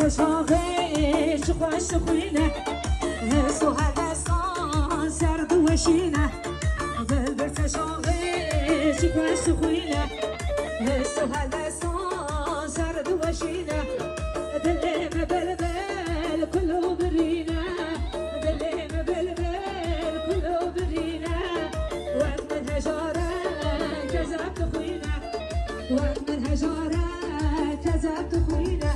شاغي شخوش خوينه هسو هلسان سرد وشينه بلبل شاغي شخوش خوينه هسو هلسان سرد وشينه دلي بلبل كله برينه دلي بلبل كله برينه وقت من هجاره كذبت خوينه وقت من هجاره كذبت خوينه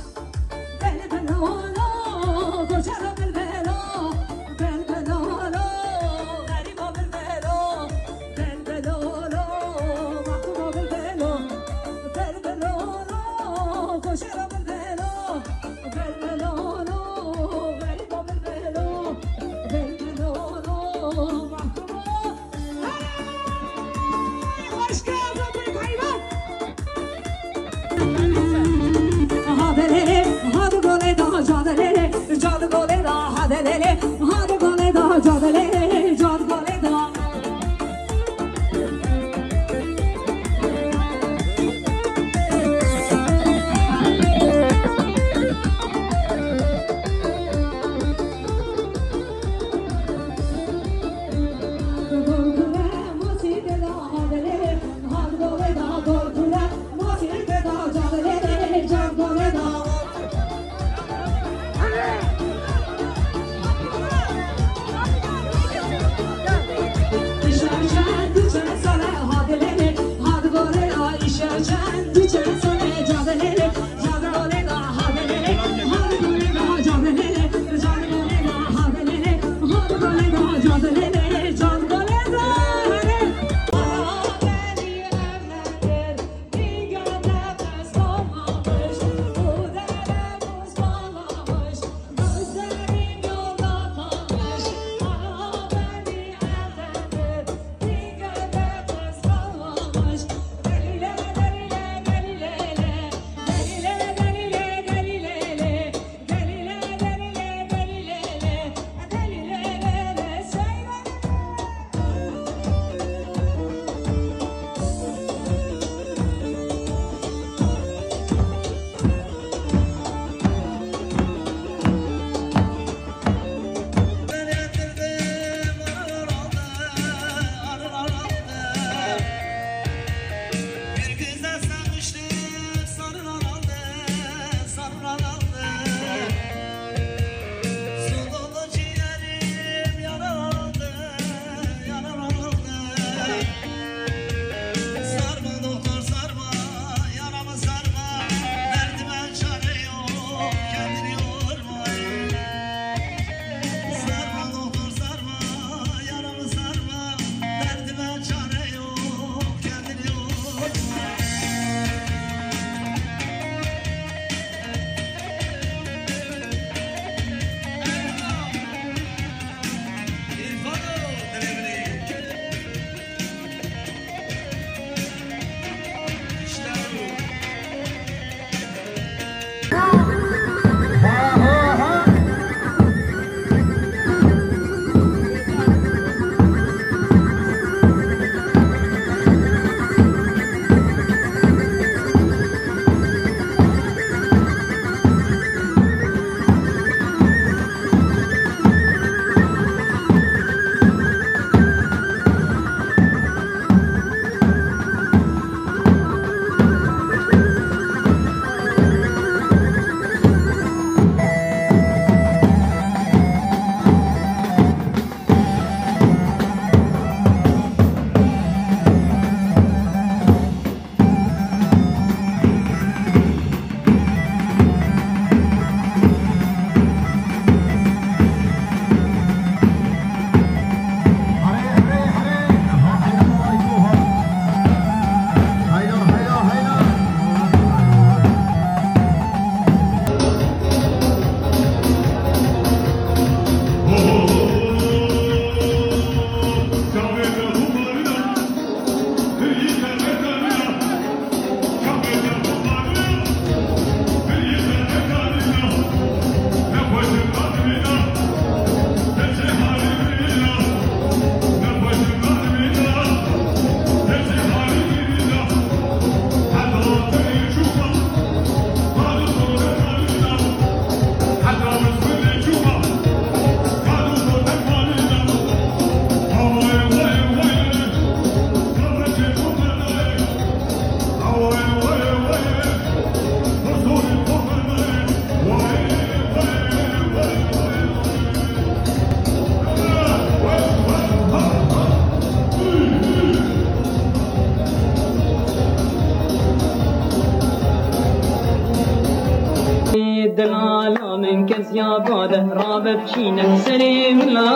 دلالا من کس یا باده را ببچینه سری ملا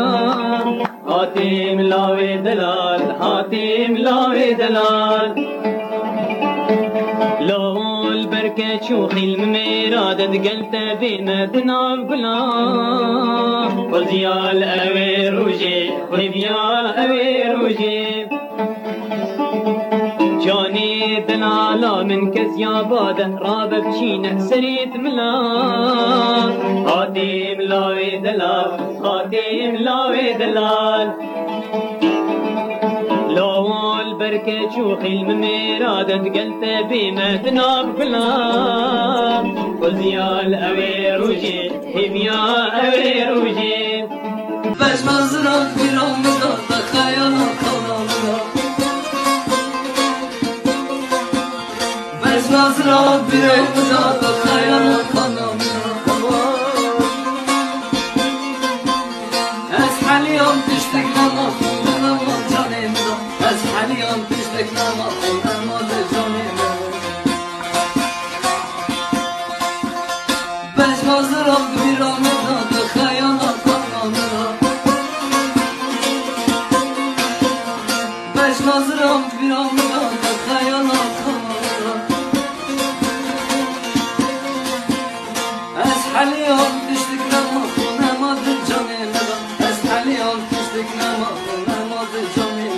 هاتی ملاوی دلال هاتی ملاوی دلال لول بركة شوخي المميرادة قلت بين دناب قلا وزيال أوير وجي وزيال أوير وجي جاني دلالا من كزيابادة رابب بشينة سريت ملا هاتي ملاوي دلال هاتي ملاوي دلال لول بركة شوخي المميرادة قلت بما تناب كلها وزيال أوير وجي هبيا أوير وجي بش مزرعة في رمضان خيالات خلالنا بش مزرعة في رمضان خيالات خلالنا أسحل يوم تشتك لما خلنا أسحل يوم تشتك لما خلنا بش مزرعة في رمضان خيالات خلالنا بش مزرعة في رمضان خيالات خلالنا أسحل يوم تشتك لما خلنا ما تجاني أسحل يوم تشتك لما خلنا ما تجاني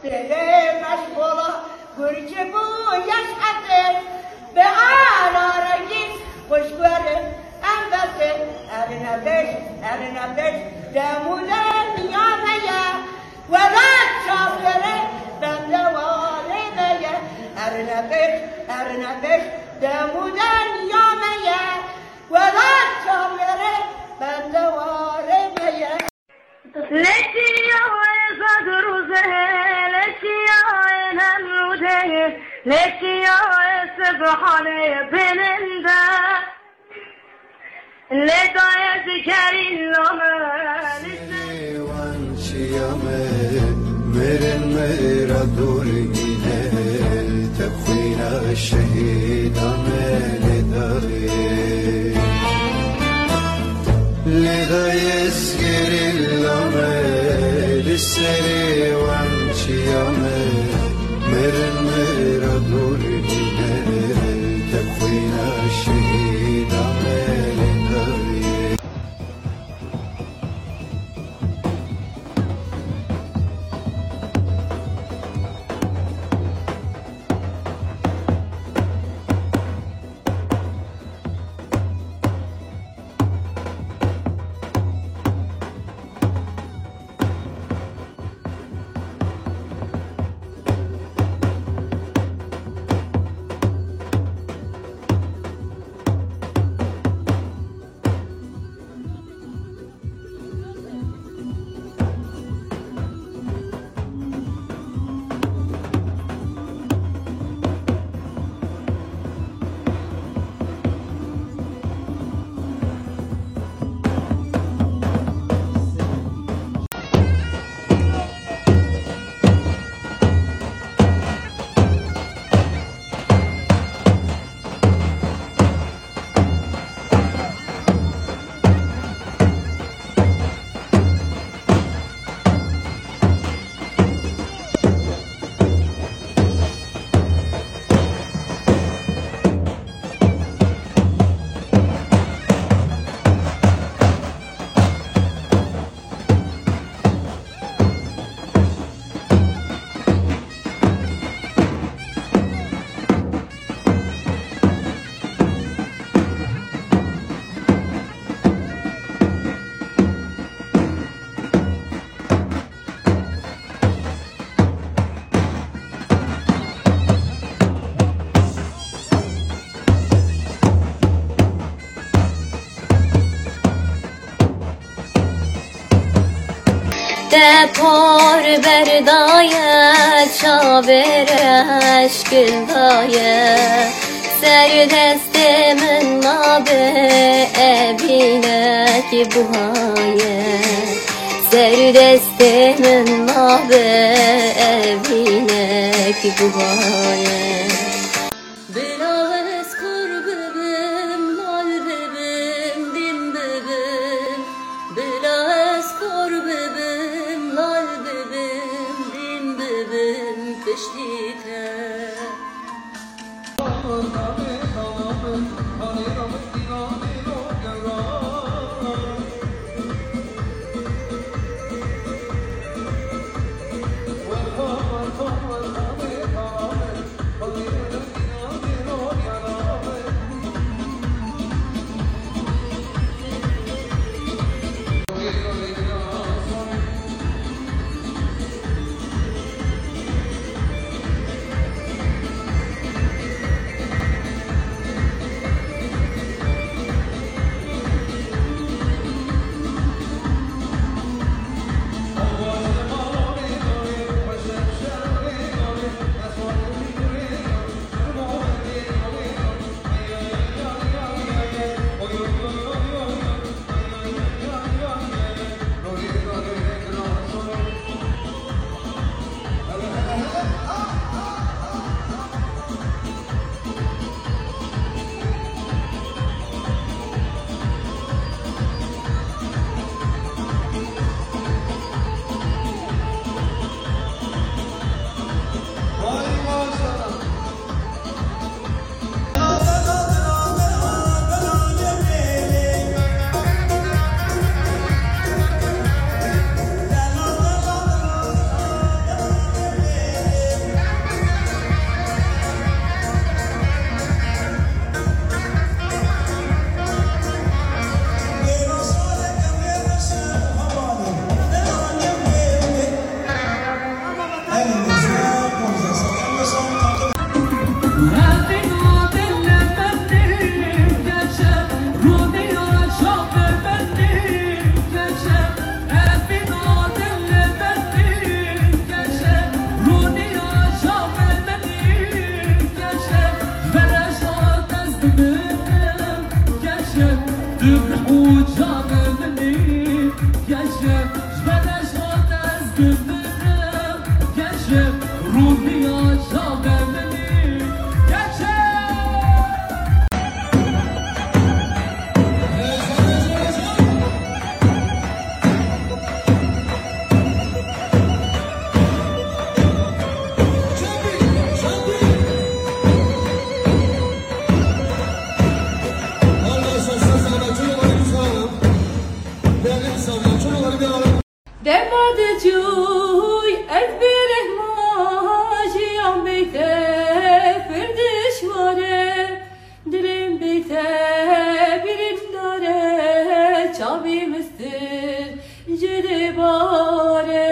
دل مشغولا گرچه بویش عطر به آرارگی خوشگوره البته ارنبش دمودن یامه ولد شافره بنده والده ارنبش دمودن یامه ولد شافره بنده والده لشیا زد روزه لشیا نمروده لشیا سبحانه بننده لدای ذکری لامه وان شیامه مرن مرا دورگینه تبخینا شهیدامه لدای ذکری لامه لسری وان شیامه مرن مرا دورگینه تبخینا شهیدامه دپار بردایت شاورش گلدایت سر دست من نابه ابینک بوهایت سر دست من نابه ابینک بوهایت بلاس قربم لال ببم دیم ببم بلاس قربم لال ببم دیم ببم کشتیته aşık ruhiya şabemini geçer. Demadı cuy ezbere majiyan beyte firdiş vare dilim beyte birin dare çabimizdir cedi bare.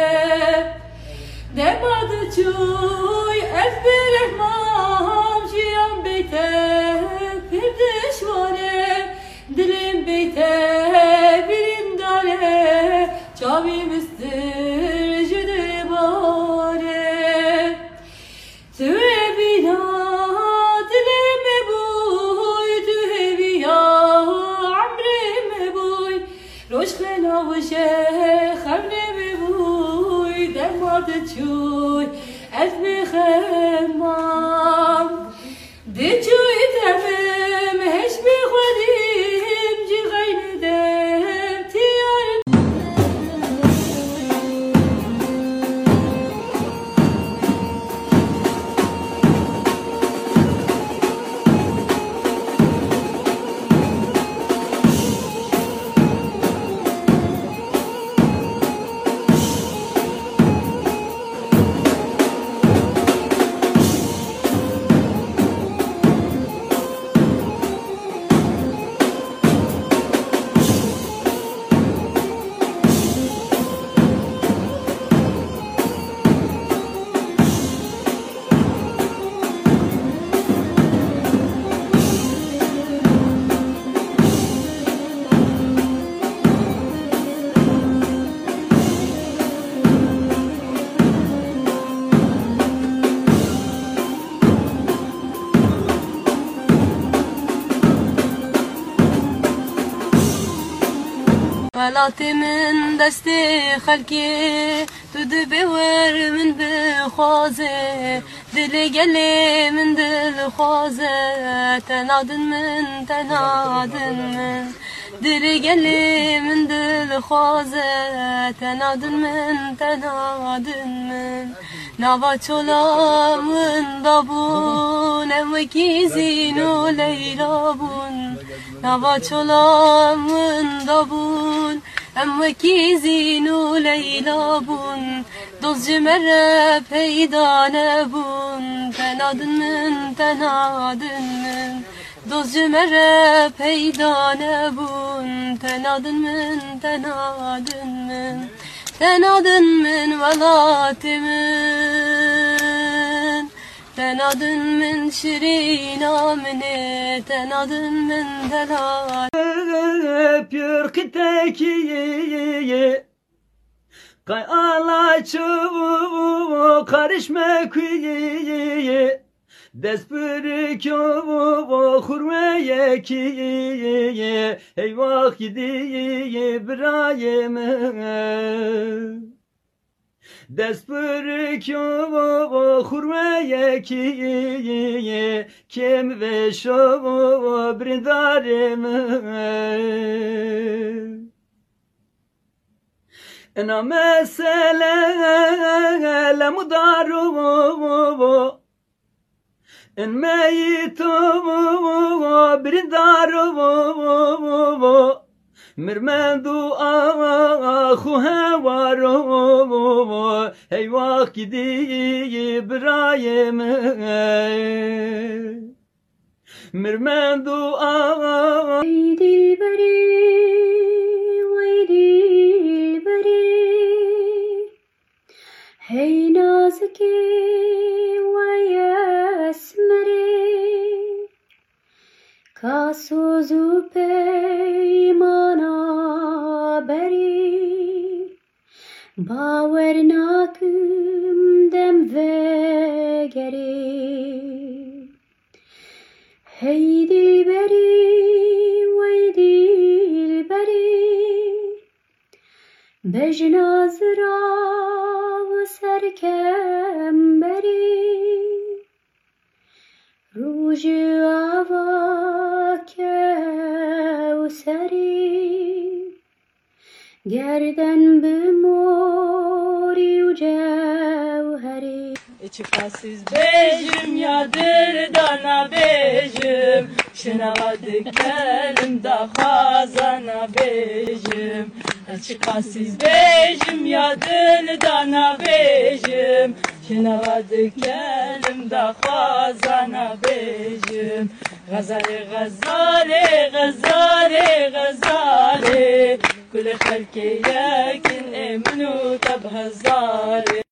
Demadı cuy ezbere majiyan beyte firdiş vare dilim beyte birin dare çavimizdir cüde bare. Tüve bina dileme buy, tüve biya amreme buy, roşkena vuşe xemne buy, demadı çuy ezme xemmam. De çuy temem heşmi xwedim ci gaynedem tiyar. Velatı min desti xelki tu dibewer min bixwaze dili gelê min dilxwaze tenadin min tenadin min dili gelê min dilxwaze tenadin min tenadin min nava çola min dabun em wekî zîno leyla bun nava çola min dabun em wekî zîno leyla bun dozcı mere peyda nebun tenadin min tenadin min dozcı mere peyda nebun tenadin min tenadin min tenadin min velatimin tenadin min şirin amine tenadin min delal Pürkiteki kay alaçı karışma kuyi despürük hurmeye ki eyvah gidi İbrahim'e despürük hurmeye ki kem ve şov brindarime ena mesele la mudaru en meyitu brindaru mirmendu ahu hevaru eyvah gidi İbrahim'e mirmendu ahu dilberi vay dilberi hey naziki vay esmeri kasuzu peymana beri baver nakim dem ve geri hey dilberi vay dilberi bejnazra serke کردن به موری و جوهری چقاسیز بیجم یا دردانا بیجم شنواد کلم دا خوازانا بیجم چقاسیز بیجم یا دردانا بیجم شنواد کلم دا خوازانا بیجم غزاله غزاله غزاله غزاله كل خلق ياكن منو تبهزاله